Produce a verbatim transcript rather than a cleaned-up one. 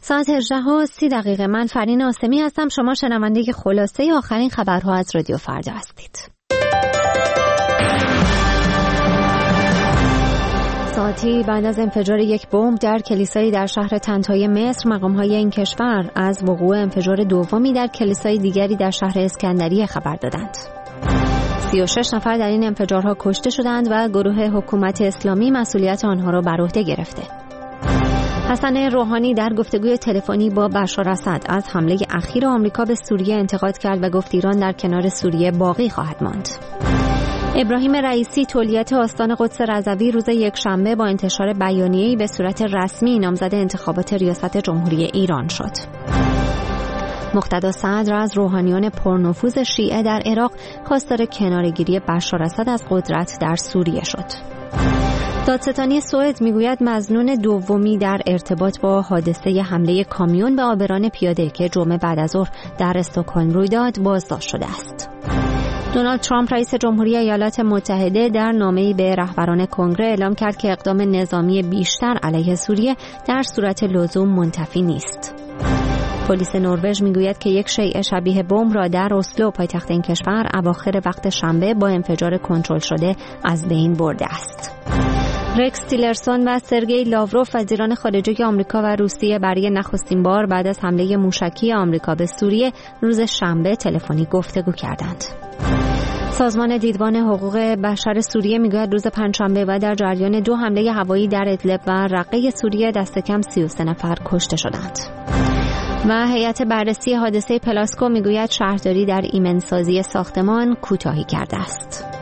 ساعت هجده و سی دقیقه. من فرین آسمی هستم. شما شنونده خلاصه آخرین خبرها از رادیو فردا هستید. ساعتی بعد از انفجار یک بمب در کلیسایی در شهر طنطای مصر، مقام‌های این کشور از وقوع انفجار دومی در کلیسای دیگری در شهر اسکندریه خبر دادند. سی و شش نفر در این انفجارها کشته شدند و گروه حکومت اسلامی مسئولیت آنها را بر عهده گرفته. حسن روحانی در گفتگوی تلفنی با بشار اسد از حمله اخیر آمریکا به سوریه انتقاد کرد و گفت ایران در کنار سوریه باقی خواهد ماند. ابراهیم رئیسی تولیت آستان قدس رضوی روز یکشنبه با انتشار بیانیه‌ای به صورت رسمی نامزد انتخابات ریاست جمهوری ایران شد. مقتدا صدر از روحانیان پرنفوذ شیعه در عراق خواستار کناره‌گیری بشار اسد از قدرت در سوریه شد. دادستانی سوئد میگوید مظنون دومی در ارتباط با حادثه حمله کامیون به عابران پیاده که جمعه بعد از ظهر در استکهلم روی داد بازداشت شده است. دونالد ترامپ رئیس جمهوری ایالات متحده در نامه‌ای به رهبران کنگره اعلام کرد که اقدام نظامی بیشتر علیه سوریه در صورت لزوم منتفی نیست. پلیس نروژ میگوید که یک شیء شبیه بمب را در اسلو پایتخت این کشور اواخر وقت شنبه با انفجار کنترل شده از بین برده است. رکس تیلرسون و سرگئی لاوروف وزیران خارجه آمریکا و روسیه برای نخستین بار بعد از حمله موشکی آمریکا به سوریه روز شنبه تلفنی گفتگو کردند. سازمان دیدبان حقوق بشر سوریه میگوید روز پنجشنبه و در جریان دو حمله هوایی در ادلب و رقه سوریه دست کم سی و سه نفر کشته شدند. و هیئت بررسی حادثه پلاسکو میگوید شهرداری در ایمنسازی ساختمان کوتاهی کرده است.